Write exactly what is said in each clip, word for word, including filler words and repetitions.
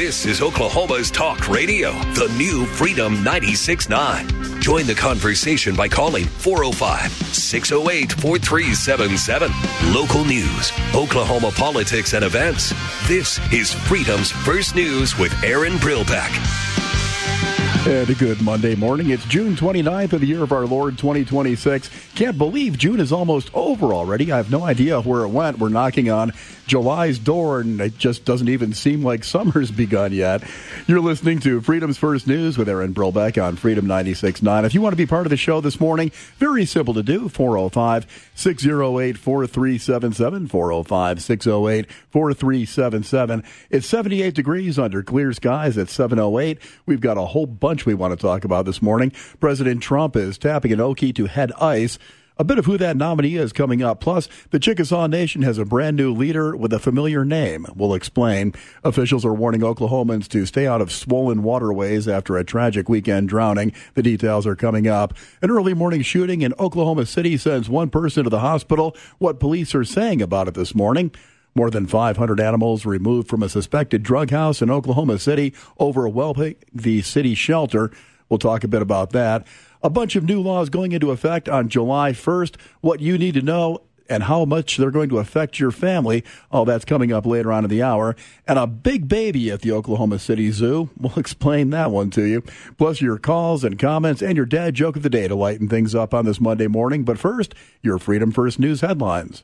This is Oklahoma's Talk Radio, the new Freedom ninety-six point nine. Join the conversation by calling four oh five, six oh eight, four three seven seven. Local news, Oklahoma politics and events. This is Freedom's First News with Aaron Brilbeck. And a good Monday morning. It's June twenty-ninth of the year of our Lord twenty twenty-six. Can't believe June is almost over already. I have no idea where it went. We're knocking on July's door, and it just doesn't even seem like summer's begun yet. You're listening to Freedom's First News with Aaron Brilbeck on Freedom ninety-six point nine. If you want to be part of the show this morning, very simple to do. four oh five, six oh eight, four three seven seven, four oh five, six oh eight, four three seven seven. It's seventy-eight degrees under clear skies at seven oh eight. We've got a whole bunch we want to talk about this morning. President Trump is tapping an Okie to head ICE. A bit of who that nominee is coming up. Plus, the Chickasaw Nation has a brand new leader with a familiar name. We'll explain. Officials are warning Oklahomans to stay out of swollen waterways after a tragic weekend drowning. The details are coming up. An early morning shooting in Oklahoma City sends one person to the hospital. What police are saying about it this morning. More than five hundred animals removed from a suspected drug house in Oklahoma City, overwhelming the city shelter. We'll talk a bit about that. A bunch of new laws going into effect on July first. What you need to know and how much they're going to affect your family. All that's coming up later on in the hour. And a big baby at the Oklahoma City Zoo. We'll explain that one to you. Plus your calls and comments and your dad joke of the day to lighten things up on this Monday morning. But first, your Freedom First News headlines.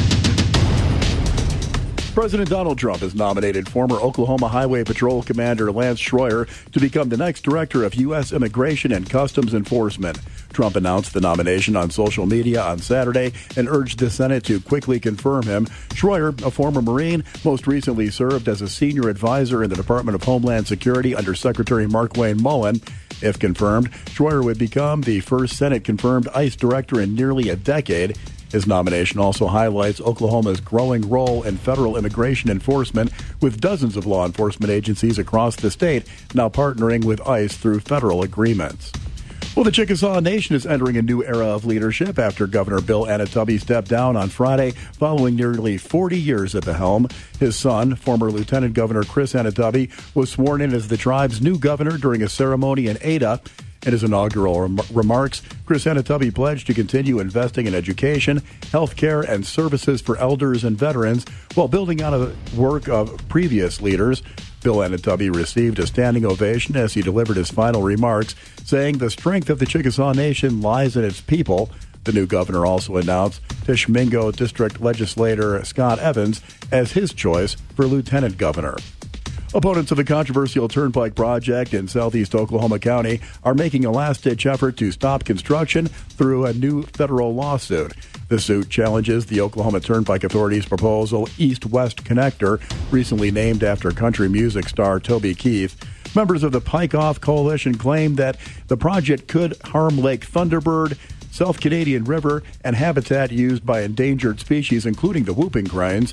President Donald Trump has nominated former Oklahoma Highway Patrol Commander Lance Schroyer to become the next director of U S Immigration and Customs Enforcement. Trump announced the nomination on social media on Saturday and urged the Senate to quickly confirm him. Schroyer, a former Marine, most recently served as a senior advisor in the Department of Homeland Security under Secretary Markwayne Mullin. If confirmed, Schroyer would become the first Senate-confirmed ICE director in nearly a decade. His nomination also highlights Oklahoma's growing role in federal immigration enforcement, with dozens of law enforcement agencies across the state now partnering with ICE through federal agreements. Well, the Chickasaw Nation is entering a new era of leadership after Governor Bill Anatubby stepped down on Friday following nearly forty years at the helm. His son, former Lieutenant Governor Chris Anatubby, was sworn in as the tribe's new governor during a ceremony in Ada. In his inaugural rem- remarks, Chris Anatubby pledged to continue investing in education, health care, and services for elders and veterans while building on the work of previous leaders. Bill Anatubby received a standing ovation as he delivered his final remarks, saying the strength of the Chickasaw Nation lies in its people. The new governor also announced Tishomingo District Legislator Scott Evans as his choice for lieutenant governor. Opponents of the controversial Turnpike project in southeast Oklahoma County are making a last-ditch effort to stop construction through a new federal lawsuit. The suit challenges the Oklahoma Turnpike Authority's proposal East-West Connector, recently named after country music star Toby Keith. Members of the Pike Off Coalition claim that the project could harm Lake Thunderbird, South Canadian River, and habitat used by endangered species, including the whooping cranes.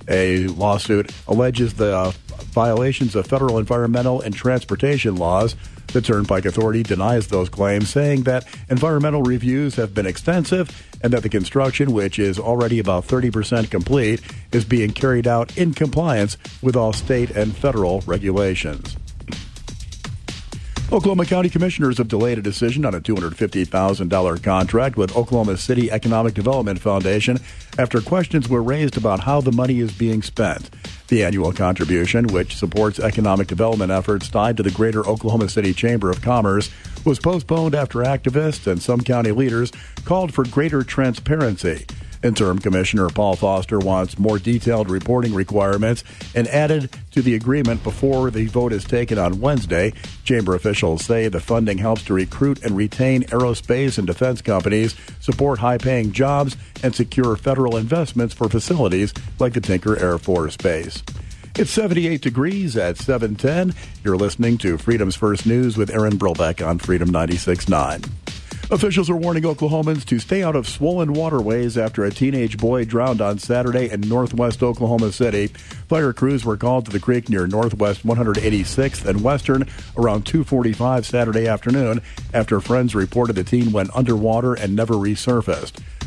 A lawsuit alleges the uh, violations of federal environmental and transportation laws. The Turnpike Authority denies those claims, saying that environmental reviews have been extensive and that the construction, which is already about thirty percent complete, is being carried out in compliance with all state and federal regulations. Oklahoma County Commissioners have delayed a decision on a two hundred fifty thousand dollars contract with Oklahoma City Economic Development Foundation after questions were raised about how the money is being spent. The annual contribution, which supports economic development efforts tied to the Greater Oklahoma City Chamber of Commerce, was postponed after activists and some county leaders called for greater transparency. Interim Commissioner Paul Foster wants more detailed reporting requirements and added to the agreement before the vote is taken on Wednesday. Chamber officials say the funding helps to recruit and retain aerospace and defense companies, support high-paying jobs, and secure federal investments for facilities like the Tinker Air Force Base. It's seventy-eight degrees at seven ten. You're listening to Freedom's First News with Aaron Brilbeck on Freedom ninety-six point nine. Officials are warning Oklahomans to stay out of swollen waterways after a teenage boy drowned on Saturday in northwest Oklahoma City. Fire crews were called to the creek near Northwest one hundred eighty-sixth and Western around two forty-five Saturday afternoon after friends reported the teen went underwater and never resurfaced.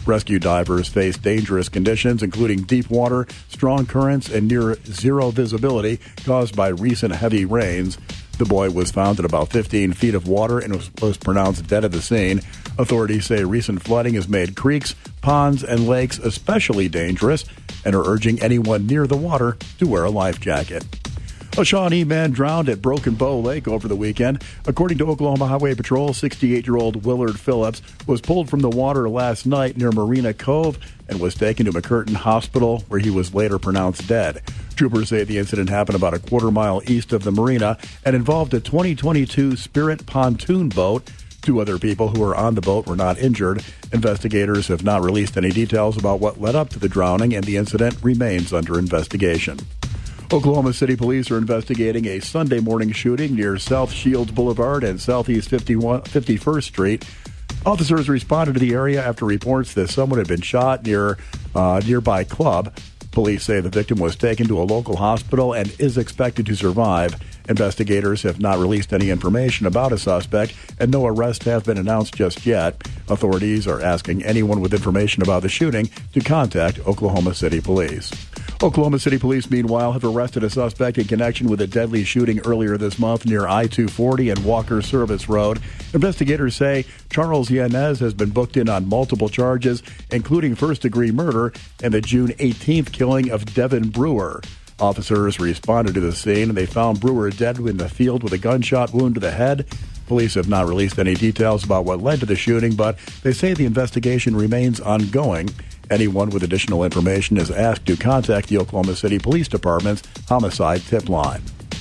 Rescue divers face dangerous conditions, including deep water, strong currents, and near zero visibility caused by recent heavy rains. The boy was found in about fifteen feet of water and was, was pronounced dead at the scene. Authorities say recent flooding has made creeks, ponds, and lakes especially dangerous and are urging anyone near the water to wear a life jacket. A Shawnee man drowned at Broken Bow Lake over the weekend. According to Oklahoma Highway Patrol, sixty-eight-year-old Willard Phillips was pulled from the water last night near Marina Cove and was taken to McCurtain Hospital, where he was later pronounced dead. Troopers say the incident happened about a quarter mile east of the marina and involved a twenty twenty-two Spirit pontoon boat. Two other people who were on the boat were not injured. Investigators have not released any details about what led up to the drowning, and the incident remains under investigation. Oklahoma City Police are investigating a Sunday morning shooting near South Shields Boulevard and Southeast fifty-first Street. Officers responded to the area after reports that someone had been shot near a nearby club. Police say the victim was taken to a local hospital and is expected to survive. Investigators have not released any information about a suspect, and no arrests have been announced just yet. Authorities are asking anyone with information about the shooting to contact Oklahoma City Police. Oklahoma City Police, meanwhile, have arrested a suspect in connection with a deadly shooting earlier this month near I two forty and Walker Service Road. Investigators say Charles Yanez has been booked in on multiple charges, including first-degree murder and the June eighteenth killing of Devin Brewer. Officers responded to the scene, and they found Brewer dead in the field with a gunshot wound to the head. Police have not released any details about what led to the shooting, but they say the investigation remains ongoing. Anyone with additional information is asked to contact the Oklahoma City Police Department's homicide tip line.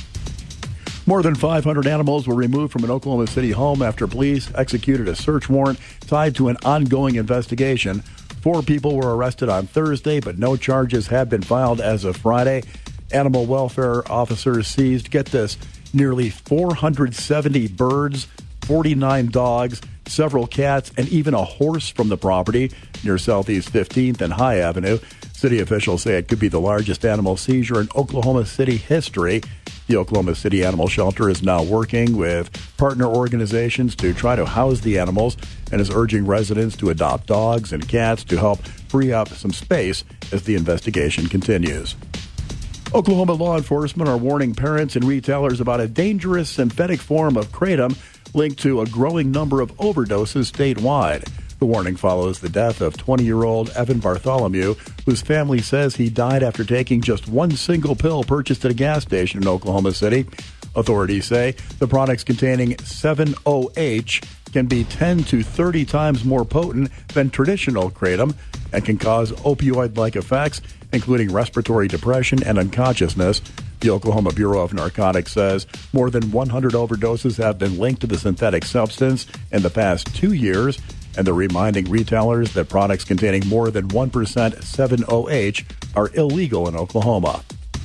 More than five hundred animals were removed from an Oklahoma City home after police executed a search warrant tied to an ongoing investigation. Four people were arrested on Thursday, but no charges have been filed as of Friday. Animal welfare officers seized, get this, nearly four hundred seventy birds, forty-nine dogs, several cats, and even a horse from the property near Southeast fifteenth and High Avenue. City officials say it could be the largest animal seizure in Oklahoma City history. The Oklahoma City Animal Shelter is now working with partner organizations to try to house the animals and is urging residents to adopt dogs and cats to help free up some space as the investigation continues. Oklahoma law enforcement are warning parents and retailers about a dangerous synthetic form of kratom linked to a growing number of overdoses statewide. The warning follows the death of twenty-year-old Evan Bartholomew, whose family says he died after taking just one single pill purchased at a gas station in Oklahoma City. Authorities say the products containing seven O H can be ten to thirty times more potent than traditional kratom and can cause opioid-like effects, including respiratory depression and unconsciousness. The Oklahoma Bureau of Narcotics says more than one hundred overdoses have been linked to the synthetic substance in the past two years, and they're reminding retailers that products containing more than one percent seven O H are illegal in Oklahoma.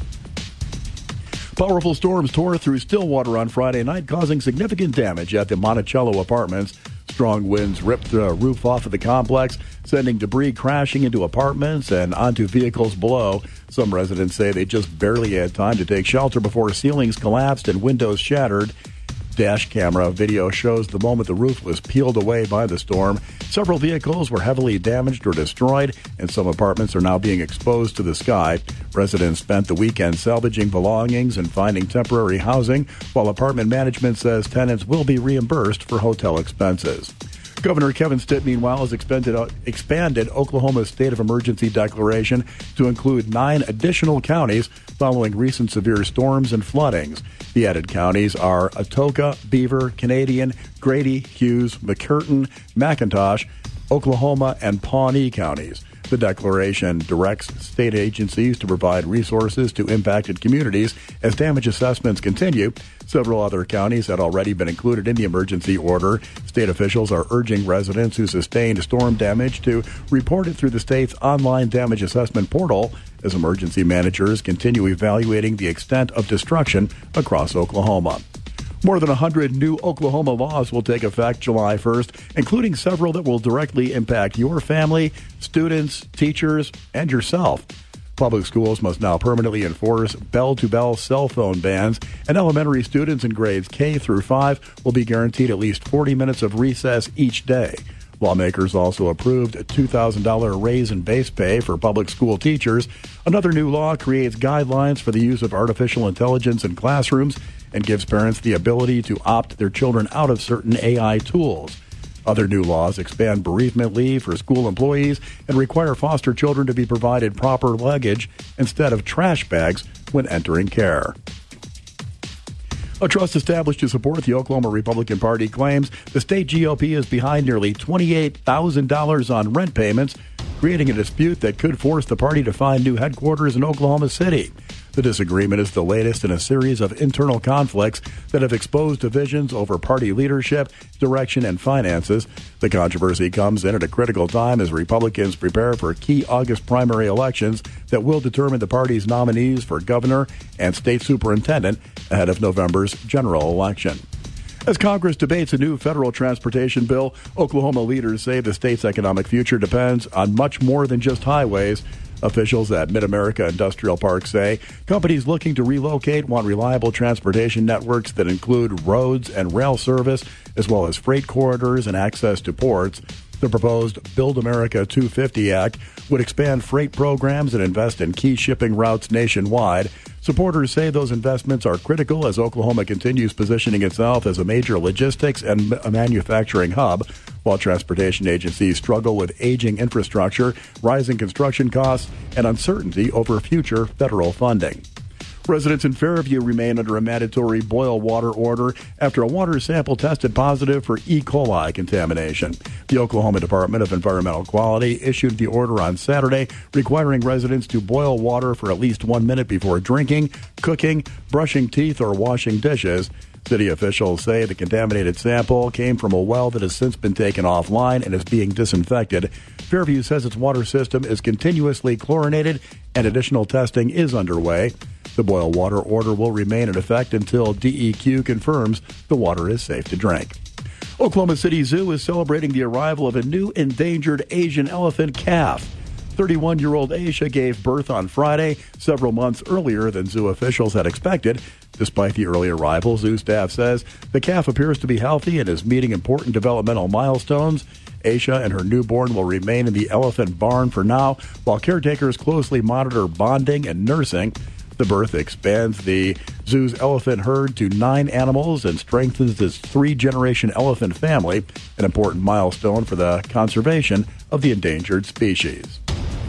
Powerful storms tore through Stillwater on Friday night, causing significant damage at the Monticello apartments. Strong winds ripped the roof off of the complex, sending debris crashing into apartments and onto vehicles below. Some residents say they just barely had time to take shelter before ceilings collapsed and windows shattered. Dash camera video shows the moment the roof was peeled away by the storm. Several vehicles were heavily damaged or destroyed, and some apartments are now being exposed to the sky. Residents spent the weekend salvaging belongings and finding temporary housing, while apartment management says tenants will be reimbursed for hotel expenses. Governor Kevin Stitt, meanwhile, has expanded, uh, expanded Oklahoma's state of emergency declaration to include nine additional counties following recent severe storms and floodings. The added counties are Atoka, Beaver, Canadian, Grady, Hughes, McCurtain, McIntosh, Oklahoma, and Pawnee counties. The declaration directs state agencies to provide resources to impacted communities as damage assessments continue. Several other counties had already been included in the emergency order. State officials are urging residents who sustained storm damage to report it through the state's online damage assessment portal as emergency managers continue evaluating the extent of destruction across Oklahoma. More than one hundred new Oklahoma laws will take effect July first, including several that will directly impact your family, students, teachers, and yourself. Public schools must now permanently enforce bell-to-bell cell phone bans, and elementary students in grades K through five will be guaranteed at least forty minutes of recess each day. Lawmakers also approved a two thousand dollars raise in base pay for public school teachers. Another new law creates guidelines for the use of artificial intelligence in classrooms and gives parents the ability to opt their children out of certain A I tools. Other new laws expand bereavement leave for school employees and require foster children to be provided proper luggage instead of trash bags when entering care. A trust established to support the Oklahoma Republican Party claims the state G O P is behind nearly twenty-eight thousand dollars on rent payments, creating a dispute that could force the party to find new headquarters in Oklahoma City. The disagreement is the latest in a series of internal conflicts that have exposed divisions over party leadership, direction, and finances. The controversy comes in at a critical time as Republicans prepare for key August primary elections that will determine the party's nominees for governor and state superintendent ahead of November's general election. As Congress debates a new federal transportation bill, Oklahoma leaders say the state's economic future depends on much more than just highways. Officials at Mid-America Industrial Park say companies looking to relocate want reliable transportation networks that include roads and rail service, as well as freight corridors and access to ports. The proposed Build America two fifty Act would expand freight programs and invest in key shipping routes nationwide. Supporters say those investments are critical as Oklahoma continues positioning itself as a major logistics and manufacturing hub, while transportation agencies struggle with aging infrastructure, rising construction costs, and uncertainty over future federal funding. Residents in Fairview remain under a mandatory boil water order after a water sample tested positive for E. coli contamination. The Oklahoma Department of Environmental Quality issued the order on Saturday, requiring residents to boil water for at least one minute before drinking, cooking, brushing teeth, or washing dishes. City officials say the contaminated sample came from a well that has since been taken offline and is being disinfected. Fairview says its water system is continuously chlorinated and additional testing is underway. The boil water order will remain in effect until D E Q confirms the water is safe to drink. Oklahoma City Zoo is celebrating the arrival of a new endangered Asian elephant calf. thirty-one-year-old Aisha gave birth on Friday, several months earlier than zoo officials had expected. Despite the early arrival, zoo staff says the calf appears to be healthy and is meeting important developmental milestones. Aisha and her newborn will remain in the elephant barn for now, while caretakers closely monitor bonding and nursing. The birth expands the zoo's elephant herd to nine animals and strengthens its three-generation elephant family, an important milestone for the conservation of the endangered species.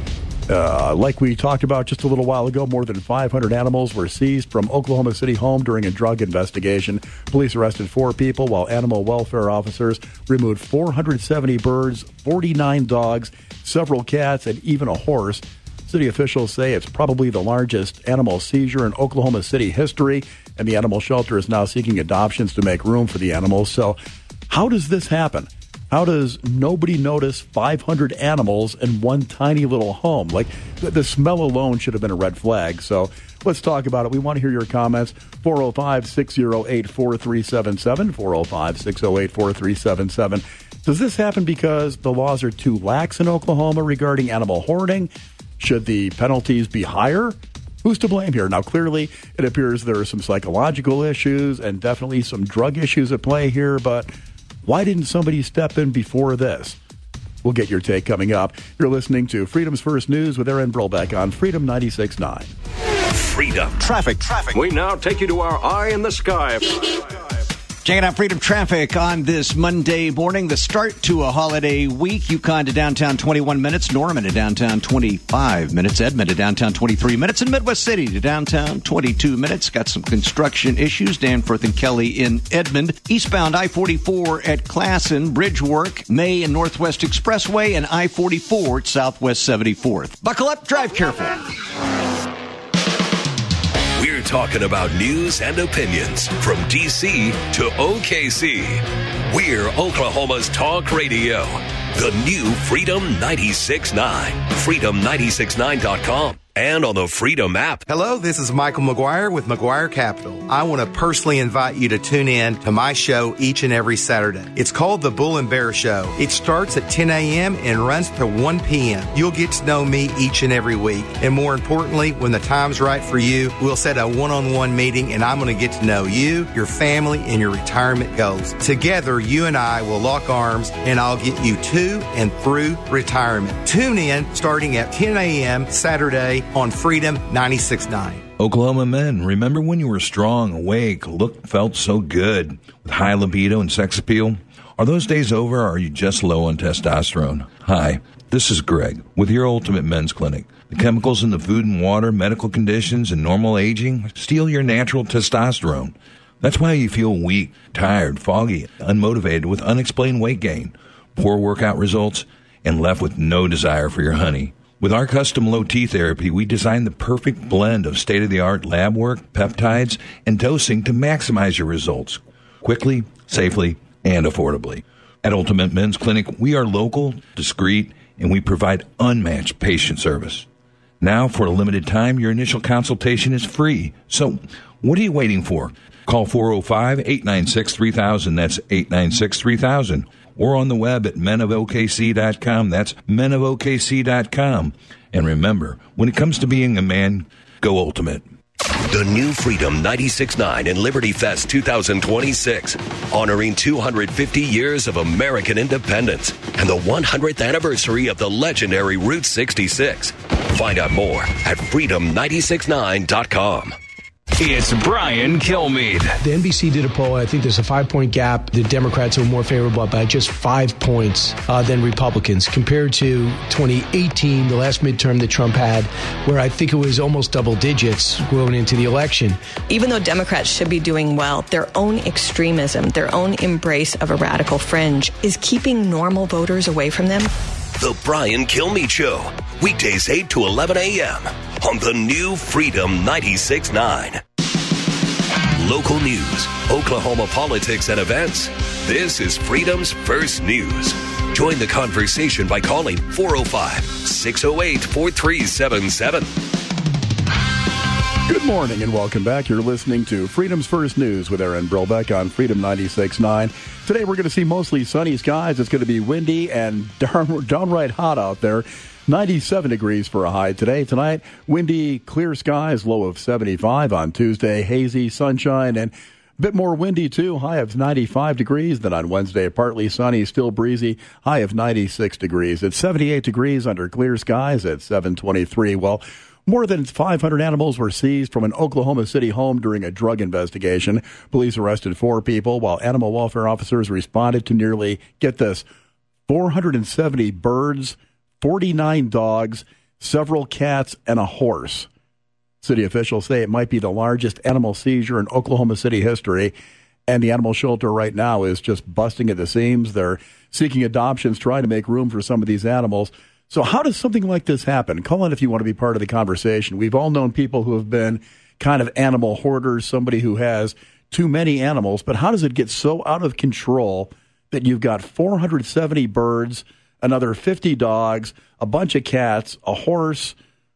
Uh, like we talked about just a little while ago, more than five hundred animals were seized from Oklahoma City home during a drug investigation. Police arrested four people, while animal welfare officers removed four hundred seventy birds, forty-nine dogs, several cats, and even a horse. City officials say it's probably the largest animal seizure in Oklahoma City history, and the animal shelter is now seeking adoptions to make room for the animals. So how does this happen? How does nobody notice five hundred animals in one tiny little home? Like, the, the smell alone should have been a red flag. So let's talk about it. We want to hear your comments. four oh five, six oh eight, four three seven seven, four oh five, six oh eight, four three seven seven. Does this happen because the laws are too lax in Oklahoma regarding animal hoarding? Should the penalties be higher? Who's to blame here? Now, clearly, it appears there are some psychological issues and definitely some drug issues at play here, but why didn't somebody step in before this? We'll get your take coming up. You're listening to Freedom's First News with Aaron Brolbeck on Freedom ninety-six point nine. Freedom. Traffic. Traffic. We now take you to our eye in the sky. Checking out Freedom Traffic on this Monday morning, the start to a holiday week. Yukon to downtown, twenty-one minutes. Norman to downtown, twenty-five minutes. Edmond to downtown, twenty-three minutes. And Midwest City to downtown, twenty-two minutes. Got some construction issues. Danforth and Kelly in Edmond. Eastbound I forty-four at Classen. Bridge work. May and Northwest Expressway. And I forty-four at Southwest seventy-fourth. Buckle up. Drive careful. We're talking about news and opinions from D C to O K C. We're Oklahoma's talk radio. The new Freedom ninety-six point nine. freedom nine six nine dot com. and on the Freedom app. Hello, this is Michael McGuire with McGuire Capital. I want to personally invite you to tune in to my show each and every Saturday. It's called The Bull and Bear Show. It starts at ten a.m. and runs to one p.m. You'll get to know me each and every week. And more importantly, when the time's right for you, we'll set a one-on-one meeting and I'm going to get to know you, your family, and your retirement goals. Together, you and I will lock arms and I'll get you to and through retirement. Tune in starting at ten a.m. Saturday on Freedom ninety-six point nine. Oklahoma men, remember when you were strong, awake, looked, felt so good, with high libido and sex appeal? Are those days over, or are you just low on testosterone? Hi, this is Greg with your Ultimate Men's Clinic. The chemicals in the food and water, medical conditions, and normal aging steal your natural testosterone. That's why you feel weak, tired, foggy, unmotivated with unexplained weight gain, poor workout results, and left with no desire for your honey. With our custom low T therapy, we designed the perfect blend of state-of-the-art lab work, peptides, and dosing to maximize your results quickly, safely, and affordably. At Ultimate Men's Clinic, we are local, discreet, and we provide unmatched patient service. Now, for a limited time, your initial consultation is free. So, what are you waiting for? Call four oh five, eight nine six, three thousand. That's eight nine six, three thousand. Or on the web at men of O K C dot com. That's men of O K C dot com. And remember, when it comes to being a man, go Ultimate. The new Freedom ninety-six point nine and Liberty Fest two thousand twenty-six, honoring two hundred fifty years of American independence and the one hundredth anniversary of the legendary Route sixty-six. Find out more at freedom nine six nine dot com. It's Brian Kilmeade. The N B C did a poll. I think there's a five-point gap. The Democrats are more favorable by just five points uh, than Republicans compared to twenty eighteen, the last midterm that Trump had, where I think it was almost double digits going into the election. Even though Democrats should be doing well, their own extremism, their own embrace of a radical fringe is keeping normal voters away from them. The Brian Kilmeade Show, weekdays eight to eleven a.m. on the new Freedom ninety-six point nine. Local news, Oklahoma politics and events. This is Freedom's First News. Join the conversation by calling four oh five, six oh eight, four three seven seven. Good morning and welcome back. You're listening to Freedom's First News with Aaron Brilbeck on Freedom ninety-six point nine. Today we're going to see mostly sunny skies. It's going to be windy and darn, downright hot out there. ninety-seven degrees for a high today. Tonight, windy, clear skies, low of seventy-five. On Tuesday, hazy, sunshine, and a bit more windy, too. High of ninety-five degrees. Then on Wednesday, partly sunny, still breezy. High of ninety-six degrees. It's seventy-eight degrees under clear skies at seven twenty-three. Well, more than five hundred animals were seized from an Oklahoma City home during a drug investigation. Police arrested four people, while animal welfare officers responded to nearly, get this, four hundred seventy birds, forty-nine dogs, several cats, and a horse. City officials say it might be the largest animal seizure in Oklahoma City history, and the animal shelter right now is just busting at the seams. They're seeking adoptions, trying to make room for some of these animals. So how does something like this happen? Call in if you want to be part of the conversation. We've all known people who have been kind of animal hoarders, somebody who has too many animals, but how does it get so out of control that you've got four hundred seventy birds, another fifty dogs, a bunch of cats, a horse?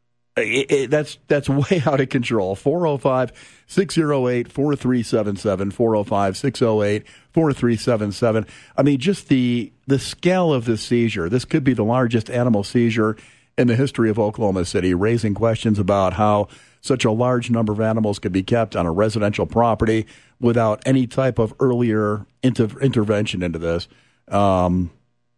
It, it, that's that's way out of control. four oh five, six oh eight, four three seven seven, four oh five, six oh eight, four three seven seven. I mean, just the the scale of this seizure. This could be the largest animal seizure in the history of Oklahoma City, raising questions about how such a large number of animals could be kept on a residential property without any type of earlier inter- intervention into this. Um,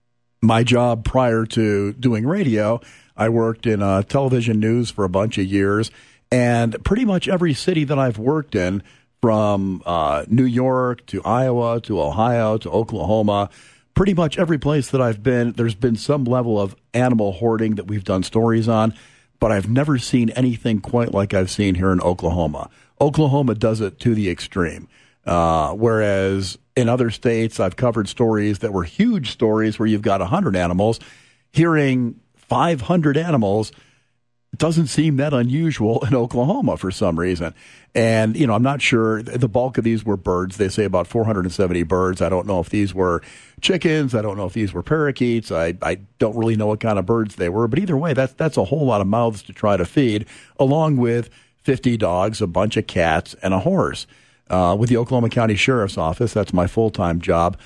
my job prior to doing radio, I worked in uh, television news for a bunch of years, and pretty much every city that I've worked in, from uh, New York to Iowa to Ohio to Oklahoma, pretty much every place that I've been, there's been some level of animal hoarding that we've done stories on, but I've never seen anything quite like I've seen here in Oklahoma. Oklahoma does it to the extreme, uh, whereas in other states I've covered stories that were huge stories where you've got one hundred animals. Hearing five hundred animals, doesn't seem that unusual in Oklahoma for some reason. And, you know, I'm not sure. The bulk of these were birds. They say about four hundred seventy birds. I don't know if these were chickens. I don't know if these were parakeets. I, I don't really know what kind of birds they were. But either way, that's, that's a whole lot of mouths to try to feed, along with fifty dogs, a bunch of cats, and a horse. Uh, with the Oklahoma County Sheriff's Office, that's my full-time job,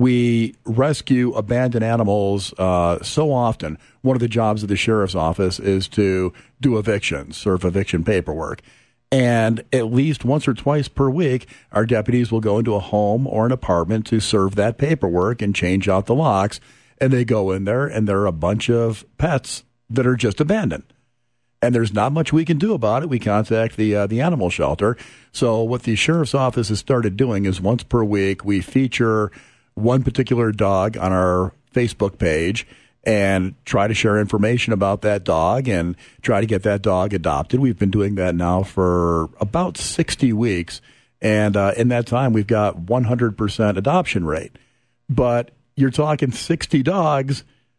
we rescue abandoned animals uh, so often. One of the jobs of the sheriff's office is to do evictions, serve eviction paperwork. And at least once or twice per week, our deputies will go into a home or an apartment to serve that paperwork and change out the locks. And they go in there, and there are a bunch of pets that are just abandoned. And there's not much we can do about it. We contact the uh, the animal shelter. So what the sheriff's office has started doing is once per week, we feature one particular dog on our Facebook page and try to share information about that dog and try to get that dog adopted. We've been doing that now for about sixty weeks. And uh, in that time, we've got one hundred percent adoption rate. But you're talking sixty dogs.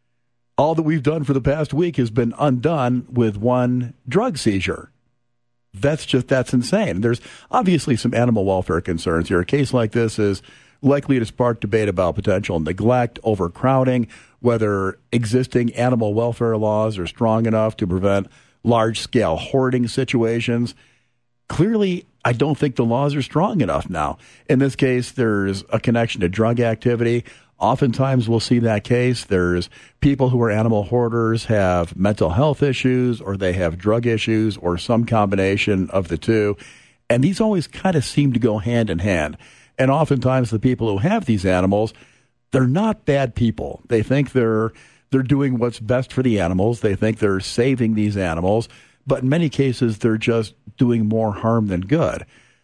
All that we've done for the past week has been undone with one drug seizure. That's just, that's insane. There's obviously some animal welfare concerns here. A case like this is likely to spark debate about potential neglect, overcrowding, whether existing animal welfare laws are strong enough to prevent large-scale hoarding situations. Clearly, I don't think the laws are strong enough now. In this case, there's a connection to drug activity. Oftentimes, we'll see that case. There's people who are animal hoarders have mental health issues, or they have drug issues, or some combination of the two. And these always kind of seem to go hand in hand. And oftentimes the people who have these animals, they're not bad people. They think they're they're doing what's best for the animals. They think they're saving these animals. But in many cases, they're just doing more harm than good.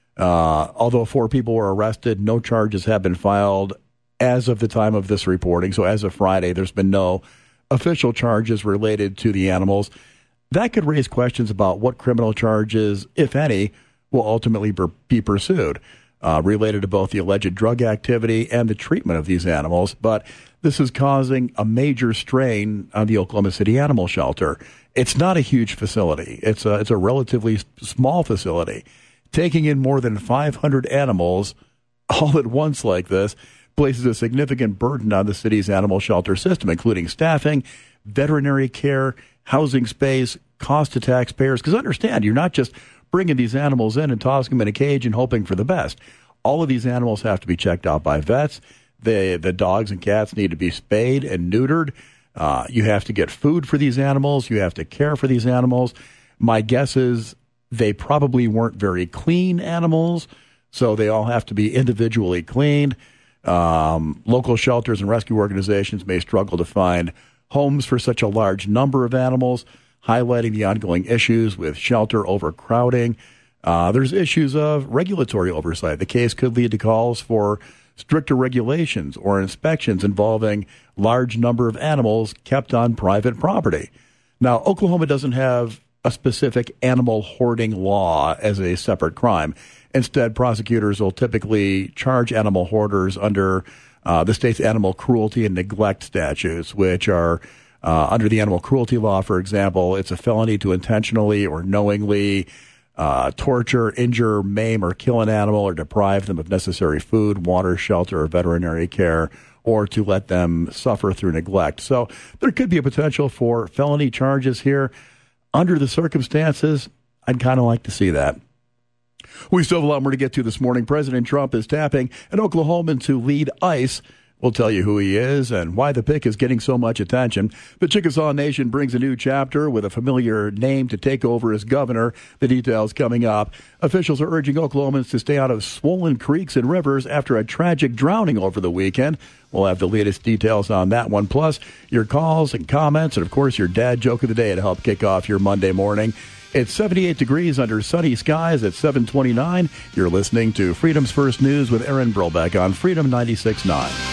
Uh, although four people were arrested, no charges have been filed as of the time of this reporting. So as of Friday, there's been no official charges related to the animals. That could raise questions about what criminal charges, if any, will ultimately be pursued. Uh, related to both the alleged drug activity and the treatment of these animals. But this is causing a major strain on the Oklahoma City Animal Shelter. It's not a huge facility. It's a, it's a relatively small facility. Taking in more than five hundred animals all at once like this places a significant burden on the city's animal shelter system, including staffing, veterinary care, housing space, cost to taxpayers. Because understand, you're not just bringing these animals in and tossing them in a cage and hoping for the best. All of these animals have to be checked out by vets. The the dogs and cats need to be spayed and neutered. Uh, you have to get food for these animals. You have to care for these animals. My guess is they probably weren't very clean animals, so they all have to be individually cleaned. Um, local shelters and rescue organizations may struggle to find homes for such a large number of animals, highlighting the ongoing issues with shelter overcrowding. Uh, there's issues of regulatory oversight. The case could lead to calls for stricter regulations or inspections involving large number of animals kept on private property. Now, Oklahoma doesn't have a specific animal hoarding law as a separate crime. Instead, prosecutors will typically charge animal hoarders under uh, the state's animal cruelty and neglect statutes, which are Uh, under the animal cruelty law, for example, it's a felony to intentionally or knowingly uh, torture, injure, maim, or kill an animal or deprive them of necessary food, water, shelter, or veterinary care, or to let them suffer through neglect. So there could be a potential for felony charges here. Under the circumstances, I'd kind of like to see that. We still have a lot more to get to this morning. President Trump is tapping an Oklahoman to lead ICE. We'll tell you who he is and why the pick is getting so much attention. The Chickasaw Nation brings a new chapter with a familiar name to take over as governor. The details coming up. Officials are urging Oklahomans to stay out of swollen creeks and rivers after a tragic drowning over the weekend. We'll have the latest details on that one, plus your calls and comments, and, of course, your dad joke of the day to help kick off your Monday morning. It's seventy-eight degrees under sunny skies at seven twenty-nine. You're listening to Freedom's First News with Aaron Brobeck on Freedom ninety-six point nine.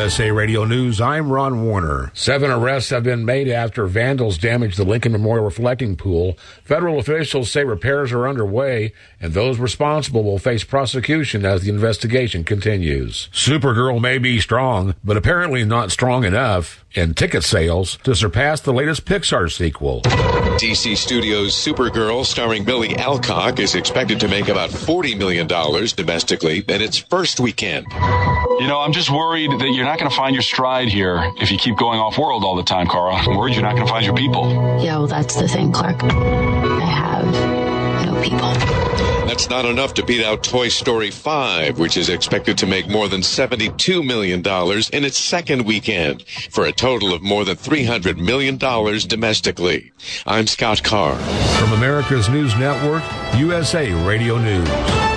S A Radio News, I'm Ron Warner. Seven arrests have been made after vandals damaged the Lincoln Memorial reflecting pool. Federal officials say repairs are underway, and those responsible will face prosecution as the investigation continues. Supergirl may be strong, but apparently not strong enough in ticket sales to surpass the latest Pixar sequel. D C Studios' Supergirl, starring Billy Alcock, is expected to make about forty million dollars domestically in its first weekend. You know, I'm just worried that you're not going to find your stride here if you keep going off-world all the time, Carl. I'm worried you're not going to find your people. Yeah, well, that's the thing, Clark. I have no people. That's not enough to beat out Toy Story five, which is expected to make more than seventy-two million dollars in its second weekend, for a total of more than three hundred million dollars domestically. I'm Scott Carr. From America's News Network, U S A Radio News.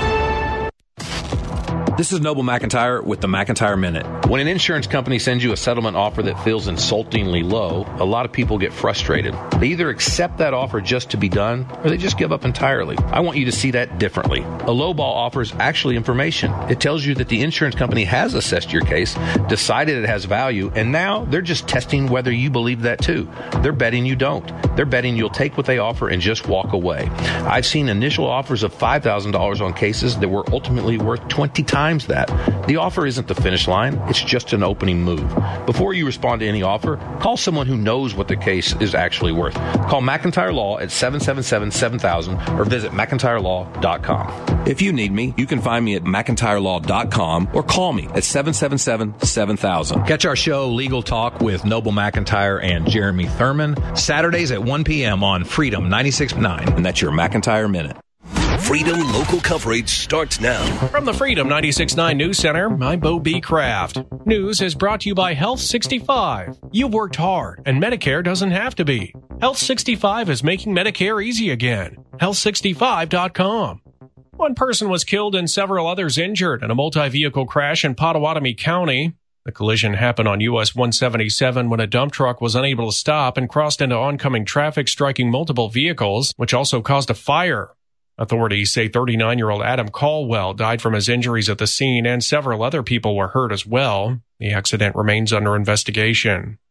This is Noble McIntyre with the McIntyre Minute. When an insurance company sends you a settlement offer that feels insultingly low, a lot of people get frustrated. They either accept that offer just to be done, or they just give up entirely. I want you to see that differently. A lowball offer is actually information. It tells you that the insurance company has assessed your case, decided it has value, and now they're just testing whether you believe that too. They're betting you don't. They're betting you'll take what they offer and just walk away. I've seen initial offers of five thousand dollars on cases that were ultimately worth twenty times that. The offer isn't the finish line. It's just an opening move. Before you respond to any offer, call someone who knows what the case is actually worth. Call McIntyre Law at seven seven seven, seven thousand or visit McIntyre Law dot com. If you need me, you can find me at McIntyre Law dot com or call me at seven seven seven, seven thousand. Catch our show Legal Talk with Noble McIntyre and Jeremy Thurman, Saturdays at one p.m. on Freedom ninety-six point nine. And that's your McIntyre Minute. Freedom local coverage starts now. From the Freedom ninety-six point nine News Center, I'm Bo B. Kraft. News is brought to you by Health sixty-five. You've worked hard, and Medicare doesn't have to be. Health sixty-five is making Medicare easy again. health sixty-five dot com. One person was killed and several others injured in a multi-vehicle crash in Pottawatomie County. The collision happened on U S one seventy-seven when a dump truck was unable to stop and crossed into oncoming traffic, striking multiple vehicles, which also caused a fire. Authorities say thirty-nine-year-old Adam Caldwell died from his injuries at the scene, and several other people were hurt as well. The accident remains under investigation.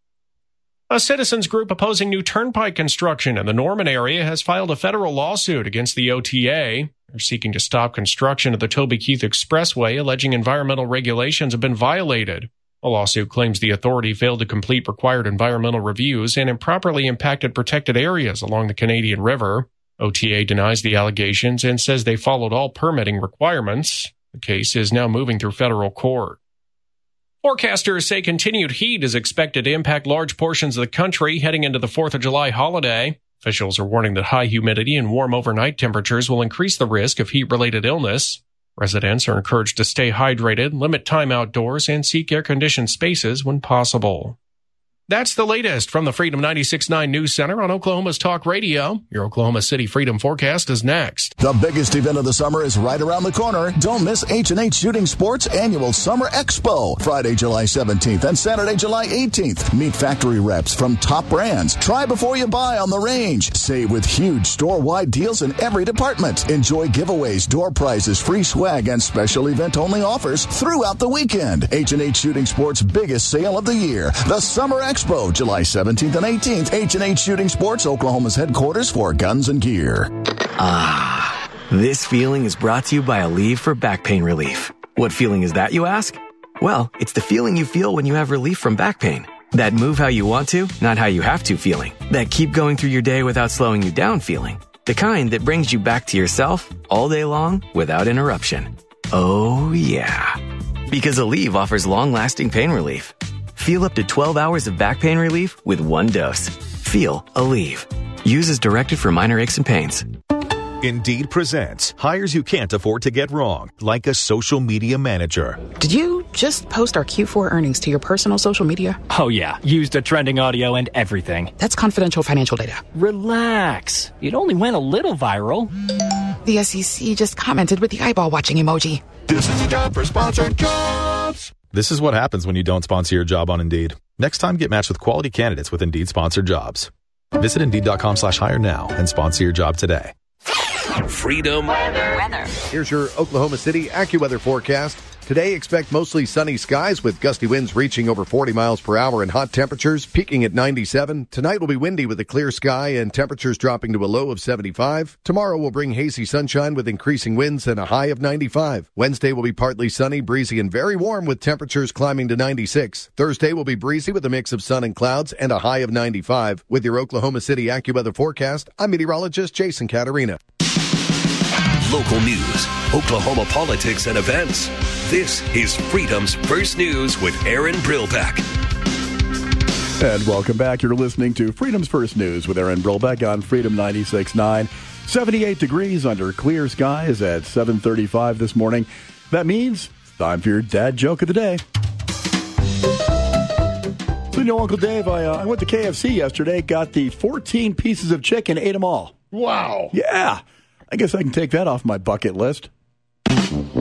A citizens group opposing new turnpike construction in the Norman area has filed a federal lawsuit against the O T A. They're seeking to stop construction of the Toby Keith Expressway, alleging environmental regulations have been violated. The lawsuit claims the authority failed to complete required environmental reviews and improperly impacted protected areas along the Canadian River. O T A denies the allegations and says they followed all permitting requirements. The case is now moving through federal court. Forecasters say continued heat is expected to impact large portions of the country heading into the fourth of July holiday. Officials are warning that high humidity and warm overnight temperatures will increase the risk of heat-related illness. Residents are encouraged to stay hydrated, limit time outdoors, and seek air-conditioned spaces when possible. That's the latest from the Freedom ninety-six point nine News Center on Oklahoma's Talk Radio. Your Oklahoma City Freedom Forecast is next. The biggest event of the summer is right around the corner. Don't miss H and H Shooting Sports Annual Summer Expo, Friday, July seventeenth and Saturday, July eighteenth. Meet factory reps from top brands. Try before you buy on the range. Save with huge store-wide deals in every department. Enjoy giveaways, door prizes, free swag, and special event-only offers throughout the weekend. H and H Shooting Sports' biggest sale of the year, the Summer Expo. Expo, July seventeenth and eighteenth. H and H Shooting Sports, Oklahoma's headquarters for guns and gear. Ah, this feeling is brought to you by Aleve for back pain relief. What feeling is that, you ask? Well, it's the feeling you feel when you have relief from back pain. That move how you want to, not how you have to feeling. That keep going through your day without slowing you down feeling. The kind that brings you back to yourself all day long without interruption. Oh, yeah. Because Aleve offers long-lasting pain relief. Feel up to twelve hours of back pain relief with one dose. Feel Aleve. Use as directed for minor aches and pains. Indeed presents hires you can't afford to get wrong, like a social media manager. Did you just post our Q four earnings to your personal social media? Oh, yeah. Used the trending audio and everything. That's confidential financial data. Relax. It only went a little viral. The S E C just commented with the eyeball watching emoji. This is a job for sponsored jobs. This is what happens when you don't sponsor your job on Indeed. Next time, get matched with quality candidates with Indeed sponsored jobs. Visit Indeed.com slash hire now and sponsor your job today. Freedom weather. weather. Here's your Oklahoma City AccuWeather forecast. Today, expect mostly sunny skies with gusty winds reaching over forty miles per hour and hot temperatures peaking at ninety-seven. Tonight will be windy with a clear sky and temperatures dropping to a low of seventy-five. Tomorrow will bring hazy sunshine with increasing winds and a high of ninety-five. Wednesday will be partly sunny, breezy, and very warm with temperatures climbing to ninety-six. Thursday will be breezy with a mix of sun and clouds and a high of ninety-five. With your Oklahoma City AccuWeather forecast, I'm meteorologist Jason Caterina. Local news, Oklahoma politics and events. This is Freedom's First News with Aaron Brilbeck. And welcome back. You're listening to Freedom's First News with Aaron Brilbeck on Freedom ninety-six point nine. seventy-eight degrees under clear skies at seven thirty-five this morning. That means time for your dad joke of the day. So, you know, Uncle Dave, I, uh, I went to K F C yesterday, got the fourteen pieces of chicken, ate them all. Wow. Yeah. I guess I can take that off my bucket list. Bucket.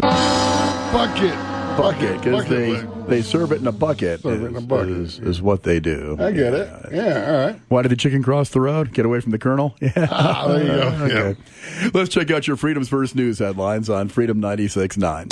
Bucket, because they, they serve it in a bucket, Serve is, it in a bucket. Is, is what they do. I get it. Yeah, all right. Why did the chicken cross the road? Get away from the colonel? Yeah. Ah, there you go. Okay. Yeah. Let's check out your Freedom's First News headlines on Freedom ninety-six point nine.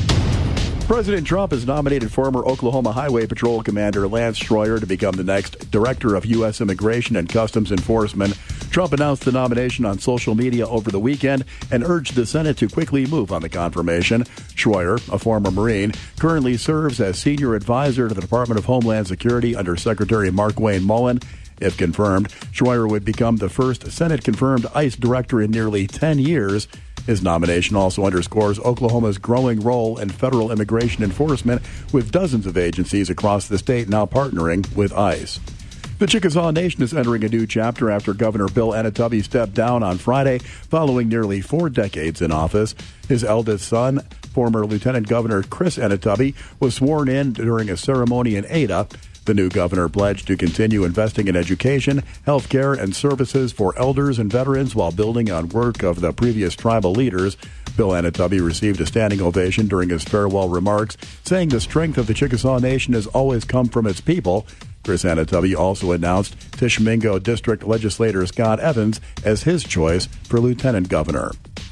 President Trump has nominated former Oklahoma Highway Patrol Commander Lance Schroyer to become the next Director of U S Immigration and Customs Enforcement. Trump announced the nomination on social media over the weekend and urged the Senate to quickly move on the confirmation. Schroyer, a former Marine, currently serves as Senior Advisor to the Department of Homeland Security under Secretary Mark Wayne Mullen. If confirmed, Schroyer would become the first Senate-confirmed ICE director in nearly ten years. His nomination also underscores Oklahoma's growing role in federal immigration enforcement, with dozens of agencies across the state now partnering with ICE. The Chickasaw Nation is entering a new chapter after Governor Bill Anatubby stepped down on Friday following nearly four decades in office. His eldest son, former Lieutenant Governor Chris Anatubby, was sworn in during a ceremony in Ada. The new governor pledged to continue investing in education, health care, and services for elders and veterans while building on work of the previous tribal leaders. Bill Anatubby received a standing ovation during his farewell remarks, saying the strength of the Chickasaw Nation has always come from its people. Chris Anatubby also announced Tishomingo District Legislator Scott Evans as his choice for lieutenant governor.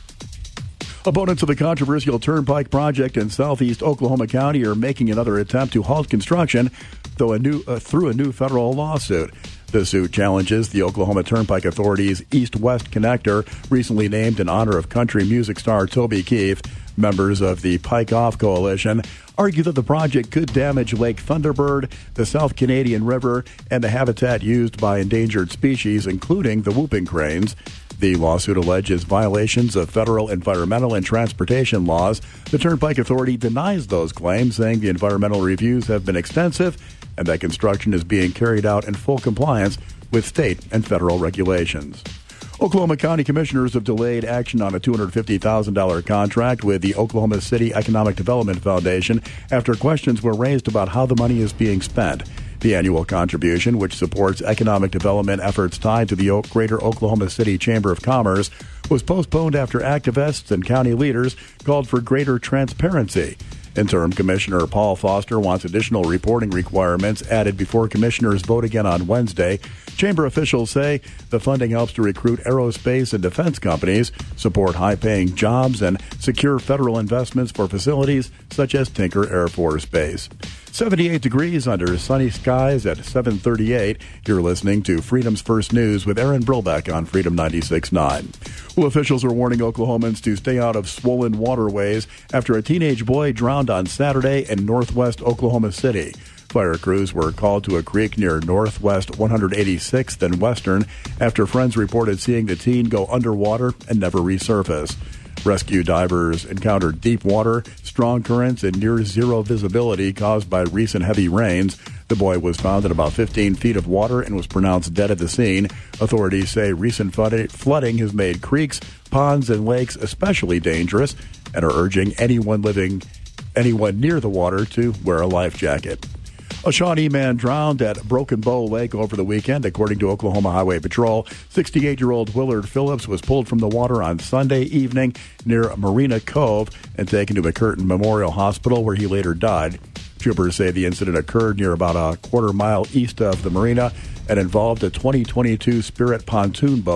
Opponents of the controversial Turnpike project in southeast Oklahoma County are making another attempt to halt construction though a new, uh, through a new federal lawsuit. The suit challenges the Oklahoma Turnpike Authority's East-West Connector, recently named in honor of country music star Toby Keith. Members of the Pike Off Coalition argue that the project could damage Lake Thunderbird, the South Canadian River, and the habitat used by endangered species, including the whooping cranes. The lawsuit alleges violations of federal environmental and transportation laws. The Turnpike Authority denies those claims, saying the environmental reviews have been extensive and that construction is being carried out in full compliance with state and federal regulations. Oklahoma County Commissioners have delayed action on a two hundred fifty thousand dollars contract with the Oklahoma City Economic Development Foundation after questions were raised about how the money is being spent. The annual contribution, which supports economic development efforts tied to the Greater Oklahoma City Chamber of Commerce, was postponed after activists and county leaders called for greater transparency. Interim Commissioner Paul Foster wants additional reporting requirements added before commissioners vote again on Wednesday. Chamber officials say the funding helps to recruit aerospace and defense companies, support high-paying jobs, and secure federal investments for facilities such as Tinker Air Force Base. seventy-eight degrees under sunny skies at seven thirty-eight. You're listening to Freedom's First News with Aaron Brilbeck on Freedom ninety-six point nine. Well, officials are warning Oklahomans to stay out of swollen waterways after a teenage boy drowned on Saturday in northwest Oklahoma City. Fire crews were called to a creek near northwest one hundred eighty-sixth and Western after friends reported seeing the teen go underwater and never resurface. Rescue divers encountered deep water, strong currents, and near-zero visibility caused by recent heavy rains. The boy was found in about fifteen feet of water and was pronounced dead at the scene. Authorities say recent flooding has made creeks, ponds, and lakes especially dangerous and are urging anyone living, anyone near the water to wear a life jacket. A Shawnee man drowned at Broken Bow Lake over the weekend, according to Oklahoma Highway Patrol. sixty-eight-year-old Willard Phillips was pulled from the water on Sunday evening near Marina Cove and taken to McCurtain Memorial Hospital, where he later died. Troopers say the incident occurred near about a quarter mile east of the marina and involved a twenty twenty-two Spirit pontoon boat.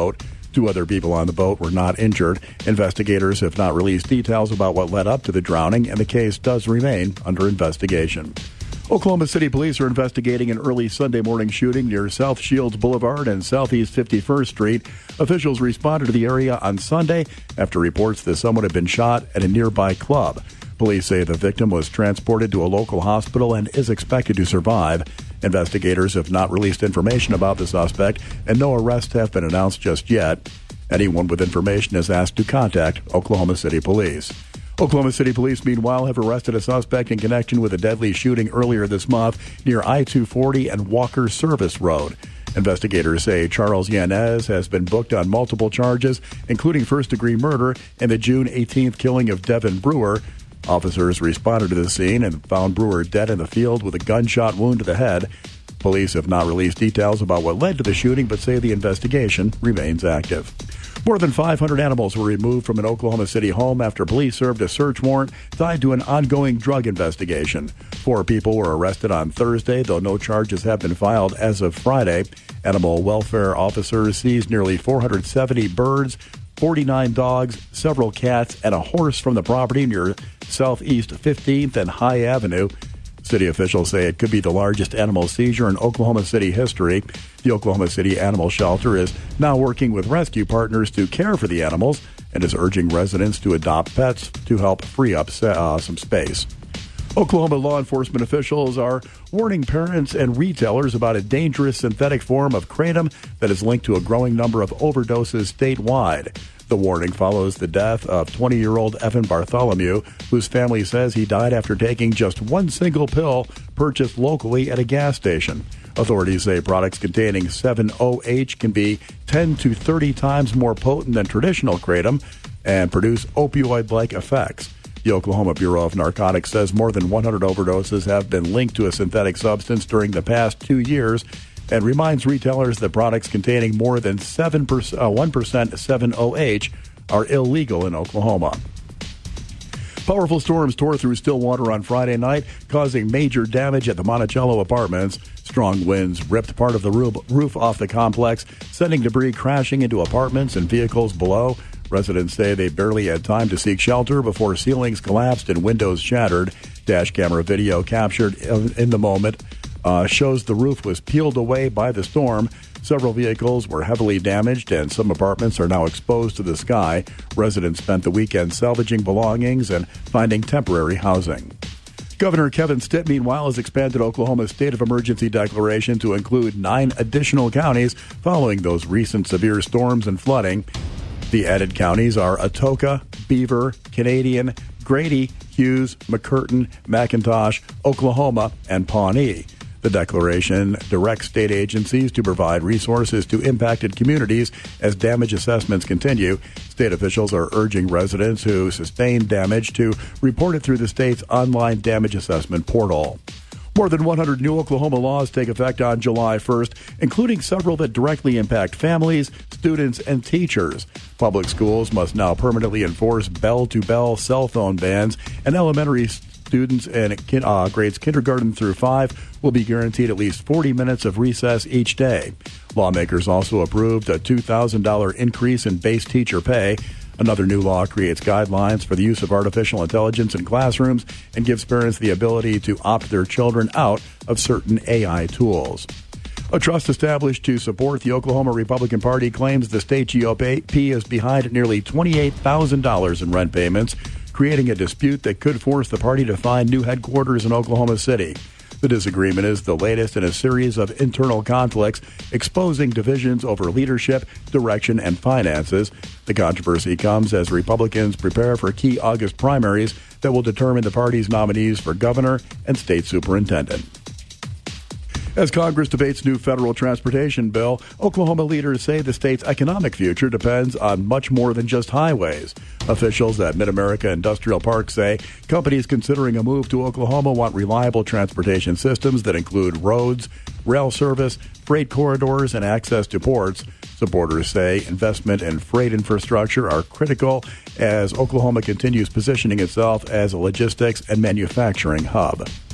Two other people on the boat were not injured. Investigators have not released details about what led up to the drowning, and the case does remain under investigation. Oklahoma City police are investigating an early Sunday morning shooting near South Shields Boulevard and Southeast fifty-first Street. Officials responded to the area on Sunday after reports that someone had been shot at a nearby club. Police say the victim was transported to a local hospital and is expected to survive. Investigators have not released information about the suspect, and no arrests have been announced just yet. Anyone with information is asked to contact Oklahoma City Police. Oklahoma City Police, meanwhile, have arrested a suspect in connection with a deadly shooting earlier this month near I two forty and Walker Service Road. Investigators say Charles Yanez has been booked on multiple charges, including first-degree murder and the June eighteenth killing of Devin Brewer. Officers responded to the scene and found Brewer dead in the field with a gunshot wound to the head. Police have not released details about what led to the shooting, but say the investigation remains active. More than five hundred animals were removed from an Oklahoma City home after police served a search warrant tied to an ongoing drug investigation. Four people were arrested on Thursday, though no charges have been filed as of Friday. Animal welfare officers seized nearly four hundred seventy birds, forty-nine dogs, several cats, and a horse from the property near Southeast fifteenth and High Avenue. City officials say it could be the largest animal seizure in Oklahoma City history. The Oklahoma City Animal Shelter is now working with rescue partners to care for the animals and is urging residents to adopt pets to help free up uh, some space. Oklahoma law enforcement officials are warning parents and retailers about a dangerous synthetic form of kratom that is linked to a growing number of overdoses statewide. The warning follows the death of twenty-year-old Evan Bartholomew, whose family says he died after taking just one single pill purchased locally at a gas station. Authorities say products containing seven O H can be ten to thirty times more potent than traditional kratom and produce opioid-like effects. The Oklahoma Bureau of Narcotics says more than one hundred overdoses have been linked to a synthetic substance during the past two years and reminds retailers that products containing more than seven percent, uh, one percent seven O H are illegal in Oklahoma. Powerful storms tore through Stillwater on Friday night, causing major damage at the Monticello apartments. Strong winds ripped part of the roof off the complex, sending debris crashing into apartments and vehicles below. Residents say they barely had time to seek shelter before ceilings collapsed and windows shattered. Dash camera video captured in the moment uh, shows the roof was peeled away by the storm. Several vehicles were heavily damaged, and some apartments are now exposed to the sky. Residents spent the weekend salvaging belongings and finding temporary housing. Governor Kevin Stitt, meanwhile, has expanded Oklahoma's state of emergency declaration to include nine additional counties following those recent severe storms and flooding. The added counties are Atoka, Beaver, Canadian, Grady, Hughes, McCurtain, McIntosh, Oklahoma, and Pawnee. The declaration directs state agencies to provide resources to impacted communities as damage assessments continue. State officials are urging residents who sustain damage to report it through the state's online damage assessment portal. More than one hundred new Oklahoma laws take effect on July first, including several that directly impact families, students, and teachers. Public schools must now permanently enforce bell-to-bell cell phone bans, and elementary students in uh, grades kindergarten through five will be guaranteed at least forty minutes of recess each day. Lawmakers also approved a two thousand dollars increase in base teacher pay. Another new law creates guidelines for the use of artificial intelligence in classrooms and gives parents the ability to opt their children out of certain A I tools. A trust established to support the Oklahoma Republican Party claims the state G O P is behind nearly twenty-eight thousand dollars in rent payments, creating a dispute that could force the party to find new headquarters in Oklahoma City. The disagreement is the latest in a series of internal conflicts exposing divisions over leadership, direction, and finances. The controversy comes as Republicans prepare for key August primaries that will determine the party's nominees for governor and state superintendent. As Congress debates new federal transportation bill, Oklahoma leaders say the state's economic future depends on much more than just highways. Officials at Mid-America Industrial Park say companies considering a move to Oklahoma want reliable transportation systems that include roads, rail service, freight corridors, and access to ports. Supporters say investment in freight infrastructure are critical as Oklahoma continues positioning itself as a logistics and manufacturing hub.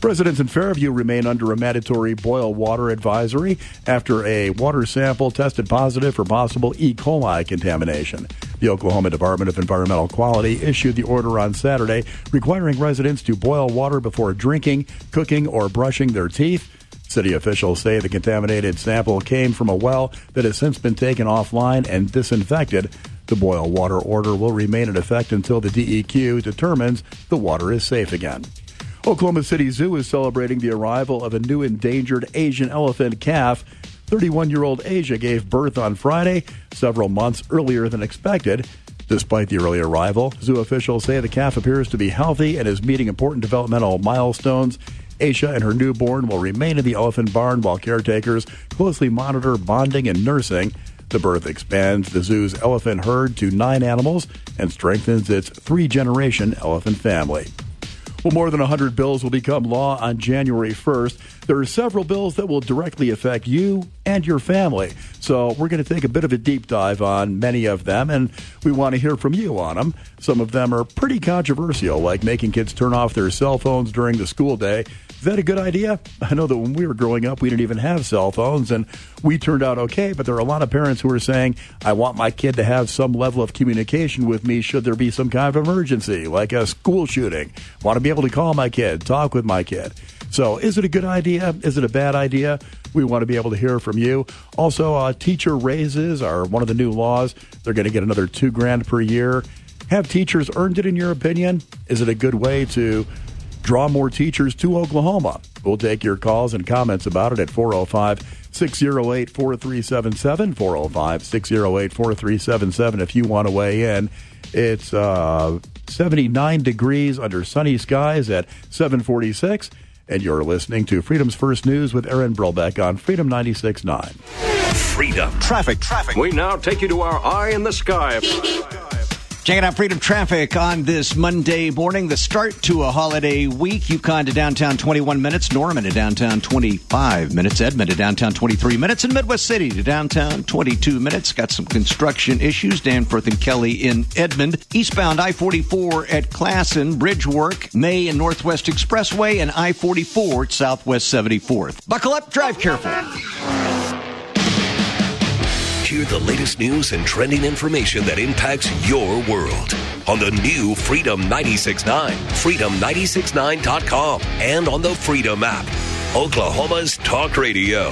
Residents in Fairview remain under a mandatory boil water advisory after a water sample tested positive for possible E. coli contamination. The Oklahoma Department of Environmental Quality issued the order on Saturday requiring residents to boil water before drinking, cooking, or brushing their teeth. City officials say the contaminated sample came from a well that has since been taken offline and disinfected. The boil water order will remain in effect until the D E Q determines the water is safe again. Oklahoma City Zoo is celebrating the arrival of a new endangered Asian elephant calf. thirty-one-year-old Asia gave birth on Friday, several months earlier than expected. Despite the early arrival, zoo officials say the calf appears to be healthy and is meeting important developmental milestones. Asia and her newborn will remain in the elephant barn while caretakers closely monitor bonding and nursing. The birth expands the zoo's elephant herd to nine animals and strengthens its three-generation elephant family. Well, more than one hundred bills will become law on January first. There are several bills that will directly affect you and your family. So we're going to take a bit of a deep dive on many of them, and we want to hear from you on them. Some of them are pretty controversial, like making kids turn off their cell phones during the school day. Is that a good idea? I know that when we were growing up, we didn't even have cell phones, and we turned out okay, but there are a lot of parents who are saying, I want my kid to have some level of communication with me should there be some kind of emergency, like a school shooting. I want to be able to call my kid, talk with my kid. So is it a good idea? Is it a bad idea? We want to be able to hear from you. Also, uh, teacher raises are one of the new laws. They're going to get another two grand per year. Have teachers earned it, in your opinion? Is it a good way to draw more teachers to Oklahoma? We'll take your calls and comments about it at four oh five, six oh eight, four three seven seven, four oh five, six oh eight, four three seven seven if you want to weigh in. It's uh, seventy-nine degrees under sunny skies at seven forty-six, and you're listening to Freedom's First News with Aaron Brillbeck on Freedom ninety-six point nine. Freedom. Traffic. Traffic. We now take you to our eye in the sky. Checking out Freedom Traffic on this Monday morning, the start to a holiday week. Yukon to downtown, twenty-one minutes. Norman to downtown, twenty-five minutes. Edmond to downtown, twenty-three minutes. And Midwest City to downtown, twenty-two minutes. Got some construction issues. Danforth and Kelly in Edmond. Eastbound I forty-four at Classen. Bridge work. May and Northwest Expressway. And I forty-four at Southwest seventy-fourth. Buckle up. Drive careful. Hear the latest news and trending information that impacts your world on the new Freedom ninety-six point nine, freedom nine six nine dot com, and on the Freedom app, Oklahoma's talk radio.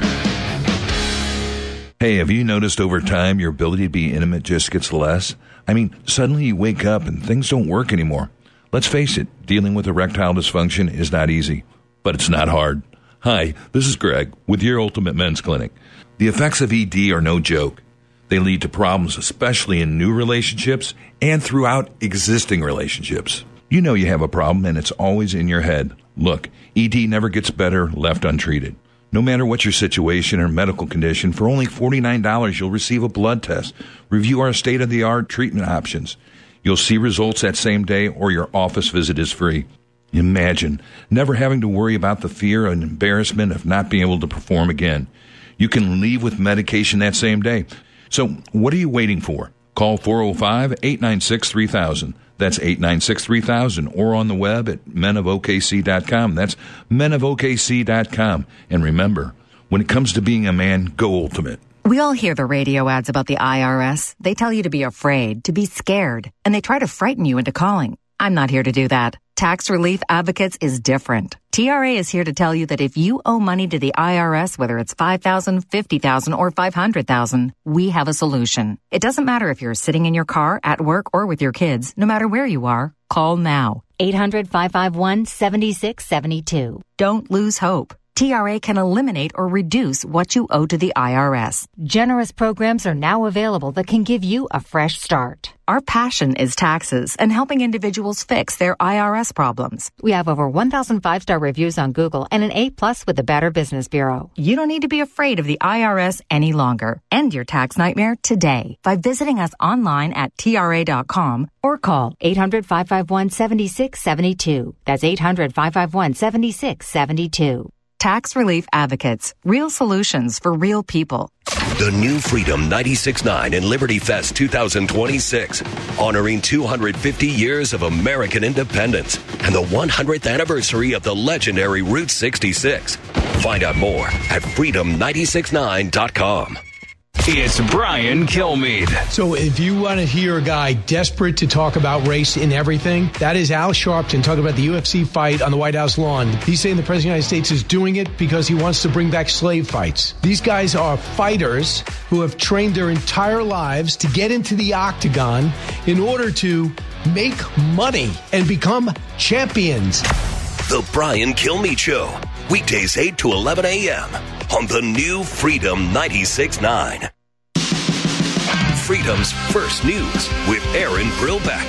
Hey, have you noticed over time your ability to be intimate just gets less? I mean, suddenly you wake up and things don't work anymore. Let's face it, dealing with erectile dysfunction is not easy, but it's not hard. Hi, this is Greg with your Ultimate Men's Clinic. The effects of E D are no joke. They lead to problems, especially in new relationships and throughout existing relationships. You know you have a problem, and it's always in your head. Look, E D never gets better left untreated. No matter what your situation or medical condition, for only forty-nine dollars, you'll receive a blood test, review our state-of-the-art treatment options. You'll see results that same day, or your office visit is free. Imagine never having to worry about the fear and embarrassment of not being able to perform again. You can leave with medication that same day. So what are you waiting for? Call four oh five, eight nine six, three thousand. That's eight nine six, three thousand. Or on the web at men of O K C dot com. That's men of O K C dot com. And remember, when it comes to being a man, go ultimate. We all hear the radio ads about the I R S. They tell you to be afraid, to be scared, and they try to frighten you into calling. I'm not here to do that. Tax Relief Advocates is different. T R A is here to tell you that if you owe money to the I R S, whether it's five thousand dollars, fifty thousand dollars, or five hundred thousand dollars, we have a solution. It doesn't matter if you're sitting in your car, at work, or with your kids. No matter where you are, call now. eight hundred, five five one, seven six seven two. Don't lose hope. T R A can eliminate or reduce what you owe to the I R S. Generous programs are now available that can give you a fresh start. Our passion is taxes and helping individuals fix their I R S problems. We have over one thousand five-star reviews on Google and an A plus with the Better Business Bureau. You don't need to be afraid of the I R S any longer. End your tax nightmare today by visiting us online at T R A dot com or call eight hundred, five five one, seven six seven two. That's eight hundred, five five one, seven six seven two. Tax Relief Advocates. Real solutions for real people. The new Freedom ninety-six point nine and Liberty Fest two thousand twenty-six, honoring two hundred fifty years of American independence and the one hundredth anniversary of the legendary Route sixty-six. Find out more at freedom nine six nine dot com. It's Brian Kilmeade. So if you want to hear a guy desperate to talk about race in everything, that is Al Sharpton talking about the U F C fight on the White House lawn. He's saying the President of the United States is doing it because he wants to bring back slave fights. These guys are fighters who have trained their entire lives to get into the octagon in order to make money and become champions. The Brian Kilmeade Show, weekdays eight to eleven a.m. on the new Freedom ninety-six point nine. Freedom's First News with Aaron Brillbeck.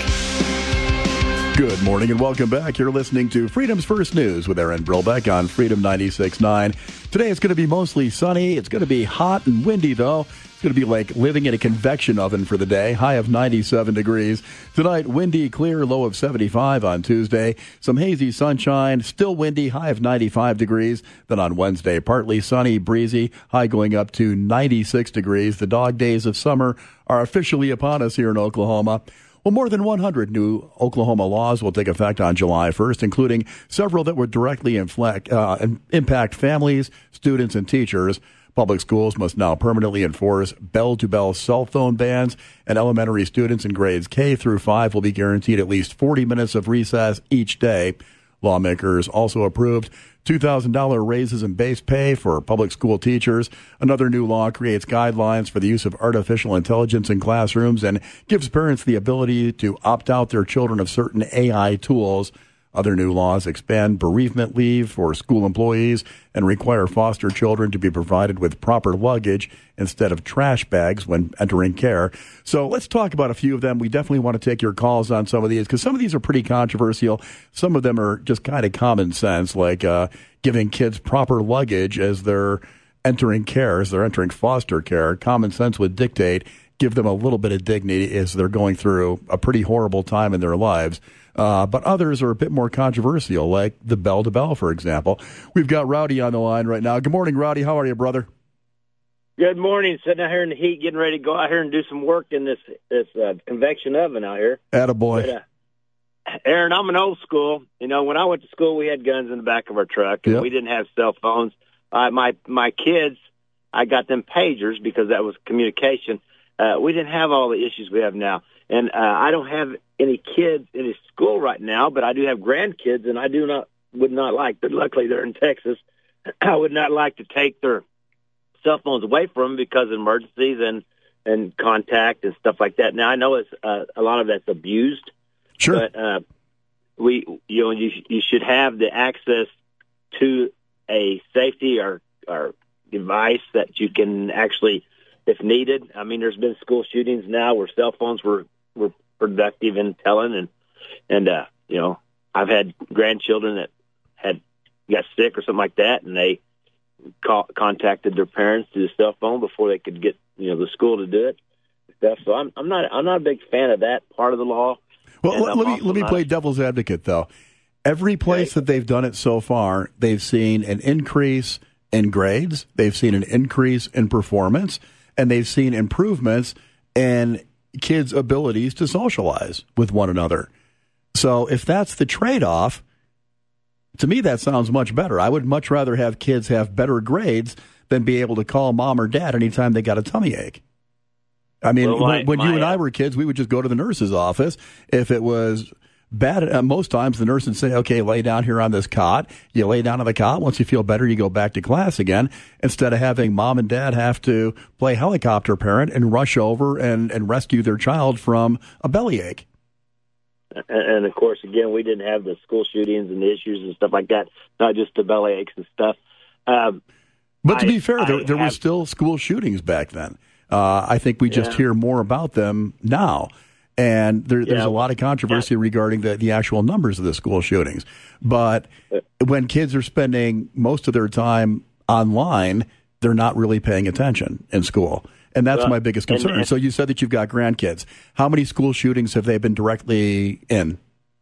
Good morning and welcome back. You're listening to Freedom's First News with Aaron Brillbeck on Freedom ninety-six point nine. Today it's going to be mostly sunny. It's going to be hot and windy, though. It's going to be like living in a convection oven for the day. High of ninety-seven degrees. Tonight, windy, clear, low of seventy-five on Tuesday. Some hazy sunshine, still windy, high of ninety-five degrees. Then on Wednesday, partly sunny, breezy, high going up to ninety-six degrees. The dog days of summer are officially upon us here in Oklahoma. Well, more than one hundred new Oklahoma laws will take effect on July first, including several that would directly inflect, uh, impact families, students, and teachers. Public schools must now permanently enforce bell-to-bell cell phone bans, and elementary students in grades K through five will be guaranteed at least forty minutes of recess each day. Lawmakers also approved two thousand dollars raises in base pay for public school teachers. Another new law creates guidelines for the use of artificial intelligence in classrooms and gives parents the ability to opt out their children of certain A I tools. Other new laws expand bereavement leave for school employees and require foster children to be provided with proper luggage instead of trash bags when entering care. So let's talk about a few of them. We definitely want to take your calls on some of these because some of these are pretty controversial. Some of them are just kind of common sense, like uh, giving kids proper luggage as they're entering care, as they're entering foster care. Common sense would dictate give them a little bit of dignity as they're going through a pretty horrible time in their lives. Uh, but others are a bit more controversial, like the bell-to-bell, for example. We've got Rowdy on the line right now. Good morning, Rowdy. How are you, brother? Good morning. Sitting out here in the heat, getting ready to go out here and do some work in this this uh, convection oven out here. Attaboy. But, uh, Aaron, I'm an old school. You know, when I went to school, we had guns in the back of our truck, and yep. we didn't have cell phones. Uh, my my kids, I got them pagers because that was communication. Uh, we didn't have all the issues we have now. And uh, I don't have any kids in his school right now, but I do have grandkids, and I do not would not like, but luckily they're in Texas, I would not like to take their cell phones away from them because of emergencies and, and contact and stuff like that. Now, I know it's uh, a lot of that's abused. Sure. But uh, we, you know, you, you should have the access to a safety or, or device that you can actually, if needed. I mean, there's been school shootings now where cell phones were, were productive in telling, and, and, uh, you know, I've had grandchildren that had got sick or something like that, and they call, contacted their parents through the cell phone before they could get, you know, the school to do it. Stuff. So I'm, I'm not, I'm not a big fan of that part of the law. Well, let, let me, let me play devil's advocate though. Every place that they've done it so far, they've seen an increase in grades, they've seen an increase in performance, and they've seen improvements in kids' abilities to socialize with one another. So if that's the trade-off, to me that sounds much better. I would much rather have kids have better grades than be able to call mom or dad anytime they got a tummy ache. I mean, well, my, when, when my, you and I were kids, we would just go to the nurse's office. If it was bad, uh, most times the nurse would say, okay, lay down here on this cot. You lay down on the cot. Once you feel better, you go back to class again, instead of having mom and dad have to play helicopter parent and rush over and, and rescue their child from a bellyache. And, and, of course, again, we didn't have the school shootings and the issues and stuff like that, not just the bellyaches and stuff. Um, but to I, be fair, there, there have, were still school shootings back then. Uh, I think we just yeah. hear more about them now. And there, there's yeah. a lot of controversy yeah. regarding the, the actual numbers of the school shootings. But when kids are spending most of their time online, they're not really paying attention in school. And that's well, my biggest concern. And, and, so you said that you've got grandkids. How many school shootings have they been directly in?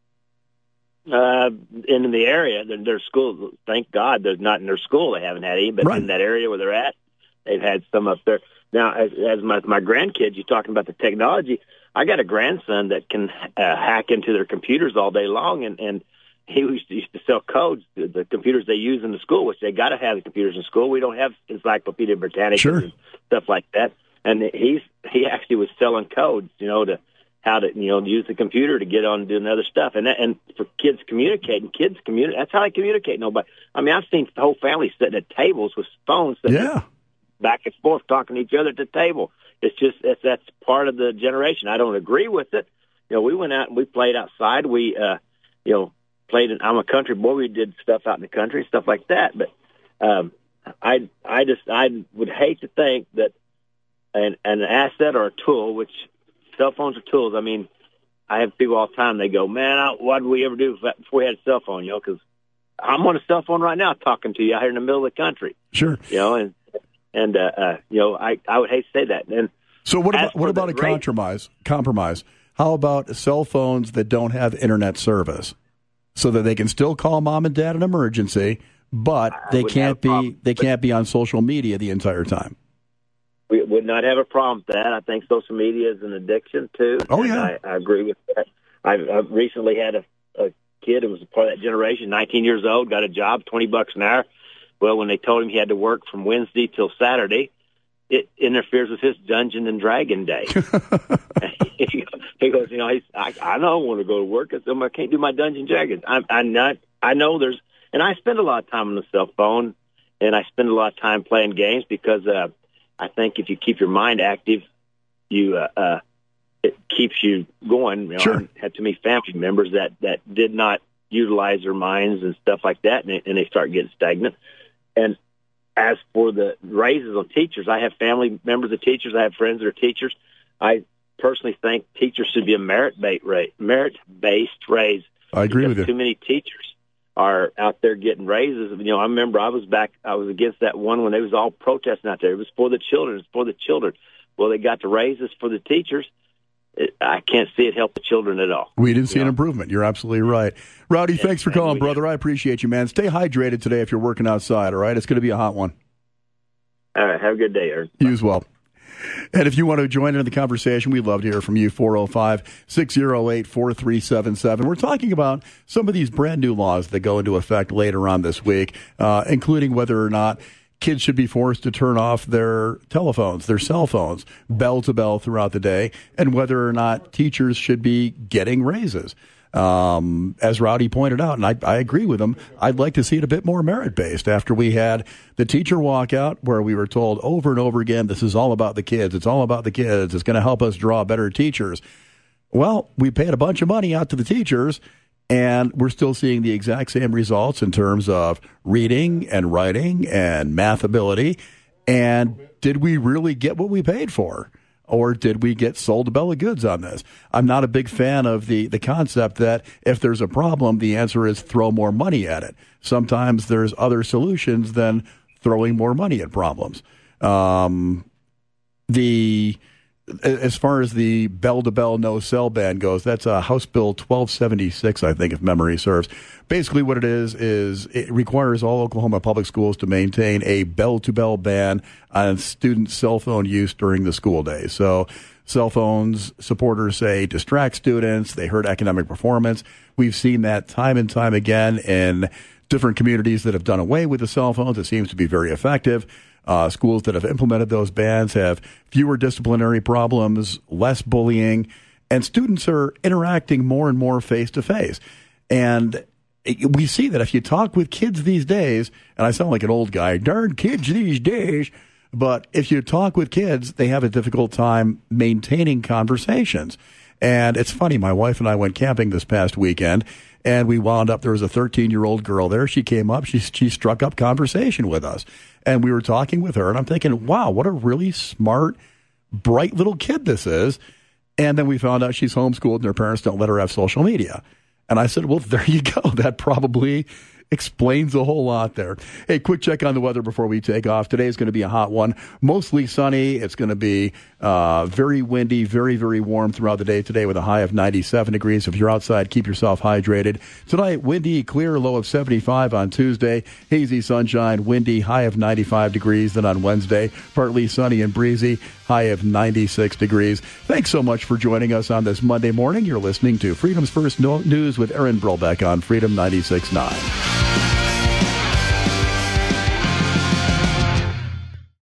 Uh, in the area, their, their school, thank God, they're not in their school. They haven't had any, but right. in that area where they're at, they've had some up there. Now, as, as my, my grandkids, you're talking about the technology. I got a grandson that can uh, hack into their computers all day long, and, and he used to, used to sell codes, the, the computers they use in the school, which they got to have the computers in school. We don't have Encyclopedia Britannica sure. and stuff like that. And he's he actually was selling codes, you know, to how to you know use the computer to get on and do other stuff. And that, and for kids communicating, kids communicate. That's how they communicate. Nobody. I mean, I've seen the whole family sitting at tables with phones, sitting yeah, back and forth talking to each other at the table. It's just it's, that's part of the generation. I don't agree with it. You know, we went out and we played outside. We, uh, you know, played. In, I'm a country boy. We did stuff out in the country, stuff like that. But um, I, I just, I would hate to think that an, an asset or a tool, which cell phones are tools. I mean, I have people all the time. They go, "Man, I, what did we ever do before we had a cell phone?" You know, because I'm on a cell phone right now talking to you out here in the middle of the country. Sure. You know, and and uh, uh, you know, I, I would hate to say that. And so, what about what about a rate, compromise? Compromise. How about cell phones that don't have internet service, so that they can still call mom and dad in an emergency, but they can't be they can't be on social media the entire time? We would not have a problem with that. I think social media is an addiction too. Oh yeah, I, I agree with that. I've, I've recently had a, a kid who was a part of that generation, nineteen years old, got a job, twenty bucks an hour. Well, when they told him he had to work from Wednesday till Saturday, it interferes with his Dungeon and Dragon day. He goes, you know, he's, I, I don't want to go to work. I, I can't do my Dungeon and Dragons. I'm, I'm not. I know there's, and I spend a lot of time on the cell phone, and I spend a lot of time playing games because uh, I think if you keep your mind active, you uh, uh, it keeps you going. You know, sure. I had too many family members that that did not utilize their minds and stuff like that, and they, and they start getting stagnant. And as for the raises on teachers, I have family members of teachers. I have friends that are teachers. I personally think teachers should be a merit-based raise. Merit-based raise. I agree with you. Too many teachers are out there getting raises. You know, I remember I was back. I was against that one when they was all protesting out there. It was for the children. It's for the children. Well, they got the raises for the teachers. It, I can't see it help the children at all. We didn't see an improvement. You're absolutely right. Rowdy, and, thanks for calling, brother. I appreciate you, man. Stay hydrated today if you're working outside, all right? It's going to be a hot one. All right. Have a good day, Aaron. You as well. And if you want to join in the conversation, we'd love to hear from you, four oh five, six oh eight, four three seven seven. We're talking about some of these brand new laws that go into effect later on this week, uh, including whether or not kids should be forced to turn off their telephones, their cell phones, bell to bell throughout the day, and whether or not teachers should be getting raises. Um, as Rowdy pointed out, and I, I agree with him, I'd like to see it a bit more merit-based after we had the teacher walkout where we were told over and over again, this is all about the kids. It's all about the kids. It's going to help us draw better teachers. Well, we paid a bunch of money out to the teachers, and we're still seeing the exact same results in terms of reading and writing and math ability. And did we really get what we paid for? Or did we get sold a bill of goods on this? I'm not a big fan of the, the concept that if there's a problem, the answer is throw more money at it. Sometimes there's other solutions than throwing more money at problems. Um, the as far as the bell-to-bell no-cell ban goes, that's uh, House Bill twelve seventy-six, I think, if memory serves. Basically what it is, is it requires all Oklahoma public schools to maintain a bell-to-bell ban on student cell phone use during the school day. So cell phones, supporters say, distract students. They hurt academic performance. We've seen that time and time again in different communities that have done away with the cell phones. It seems to be very effective. Uh, schools that have implemented those bans have fewer disciplinary problems, less bullying, and students are interacting more and more face-to-face. And we see that if you talk with kids these days, and I sound like an old guy, darn kids these days, but if you talk with kids, they have a difficult time maintaining conversations. And it's funny, my wife and I went camping this past weekend, and we wound up, there was a thirteen-year-old girl there. She came up, she, she struck up conversation with us. And we were talking with her, and I'm thinking, wow, what a really smart, bright little kid this is. And then we found out she's homeschooled and her parents don't let her have social media. And I said, well, there you go. That probably explains a whole lot there. Hey, quick check on the weather before we take off. Today is going to be a hot one. Mostly sunny. It's going to be uh, very windy, very, very warm throughout the day today with a high of ninety-seven degrees. If you're outside, keep yourself hydrated. Tonight, windy, clear, low of seventy-five on Tuesday. Hazy sunshine, windy, high of ninety-five degrees. Then on Wednesday, partly sunny and breezy, high of ninety-six degrees. Thanks so much for joining us on this Monday morning. You're listening to Freedom's First News with Aaron Brolbeck on Freedom ninety-six point nine.